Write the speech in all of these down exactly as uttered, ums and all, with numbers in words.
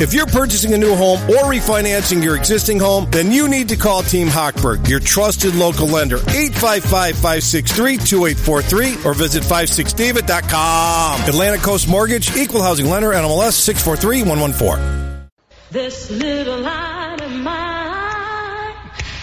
If you're purchasing a new home or refinancing your existing home, then you need to call Team Hochberg, your trusted local lender. eight five five, five six three, two eight four three or visit five six david dot com. Atlantic Coast Mortgage, Equal Housing Lender, N M L S six four three one one four. This little light of mine,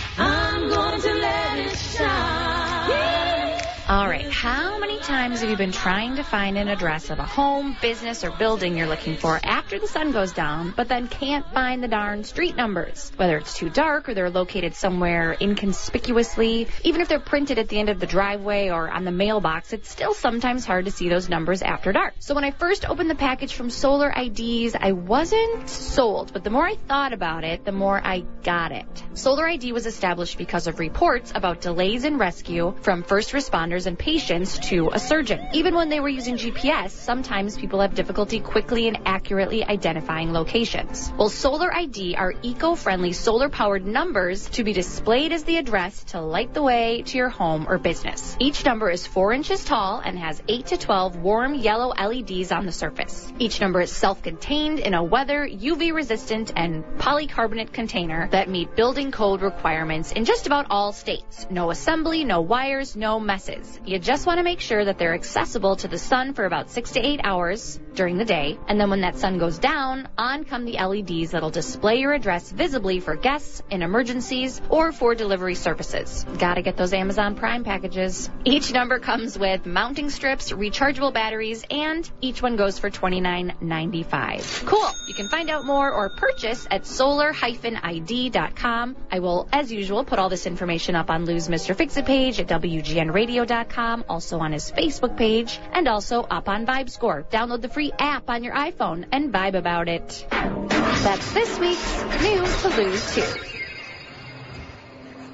I'm going to let it shine. Yeah. All right, how many times have you been trying to find an address of a home, business, or building you're looking for after the sun goes down, but then can't find the darn street numbers? Whether it's too dark or they're located somewhere inconspicuously, even if they're printed at the end of the driveway or on the mailbox, it's still sometimes hard to see those numbers after dark. So when I first opened the package from Solar I Ds, I wasn't sold, but the more I thought about it, the more I got it. Solar I D was established because of reports about delays in rescue from first responders and patients to a surgeon. Even when they were using G P S, sometimes people have difficulty quickly and accurately identifying locations. Well, Solar I D are eco-friendly solar-powered numbers to be displayed as the address to light the way to your home or business. Each number is four inches tall and has eight to twelve warm yellow L E Ds on the surface. Each number is self-contained in a weather, U V-resistant, and polycarbonate container that meet building code requirements in just about all states. No assembly, no wires, no messes. You just want to make sure that they're accessible to the sun for about six to eight hours during the day, and then when that sun goes down, on come the L E Ds that'll display your address visibly for guests in emergencies or for delivery services. Gotta get those Amazon Prime packages. Each number comes with mounting strips, rechargeable batteries, and each one goes for twenty-nine ninety-five. Cool! You can find out more or purchase at solar dash I D dot com. I will, as usual, put all this information up on Lou's Mister Fix-It page at W G N radio dot com, also on his Facebook page, and also up on VibeScore. Download the free app on your iPhone and vibe about it. That's this week's News to Lose To.